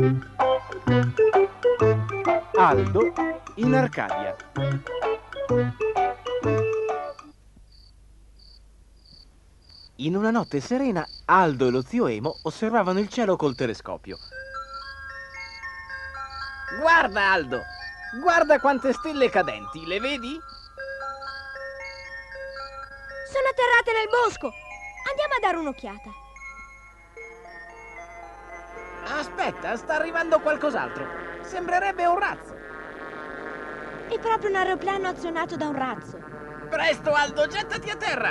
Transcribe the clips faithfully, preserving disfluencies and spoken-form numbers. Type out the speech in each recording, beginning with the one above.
Aldo in Arcadia. In una notte serena, Aldo e lo zio Emo osservavano il cielo col telescopio. Guarda, Aldo! Guarda quante stelle cadenti, le vedi? Sono atterrate nel bosco. Andiamo a dare un'occhiata. Aspetta, sta arrivando qualcos'altro. Sembrerebbe un razzo. È proprio un aeroplano azionato da un razzo. Presto, Aldo, gettati a terra!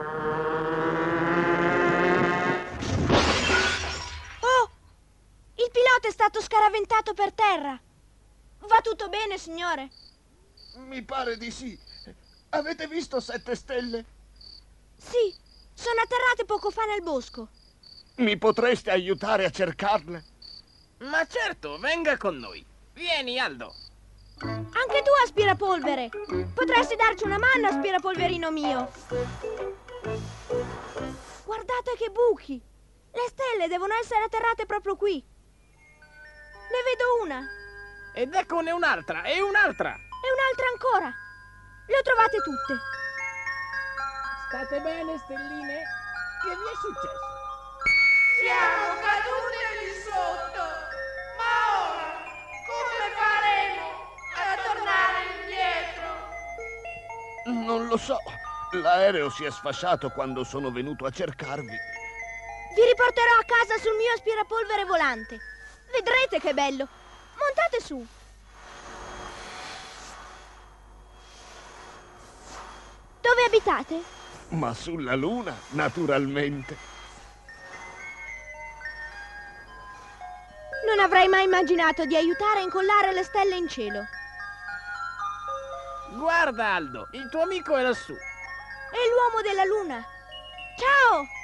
Oh! Il pilota è stato scaraventato per terra. Va tutto bene, signore? Mi pare di sì. Avete visto sette stelle? Sì, sono atterrate poco fa nel bosco. Mi potreste aiutare a cercarle? Ma certo, venga con noi. Vieni, Aldo. Anche tu aspirapolvere. Potresti darci una mano, aspirapolverino mio. Guardate che buchi. Le stelle devono essere atterrate proprio qui. Ne vedo una. Ed eccone un'altra, e un'altra. E un'altra ancora. Le ho trovate tutte. State bene, stelline? Che vi è successo? Siamo cadute lì sotto, ma ora come faremo a tornare indietro? Non lo so. L'aereo si è sfasciato quando sono venuto a cercarvi. Vi riporterò a casa sul mio aspirapolvere volante. Vedrete che bello. Montate su. Dove abitate? Ma sulla Luna, naturalmente. Non avrei mai immaginato di aiutare a incollare le stelle in cielo. Guarda, Aldo, il tuo amico è lassù. È l'uomo della Luna. Ciao!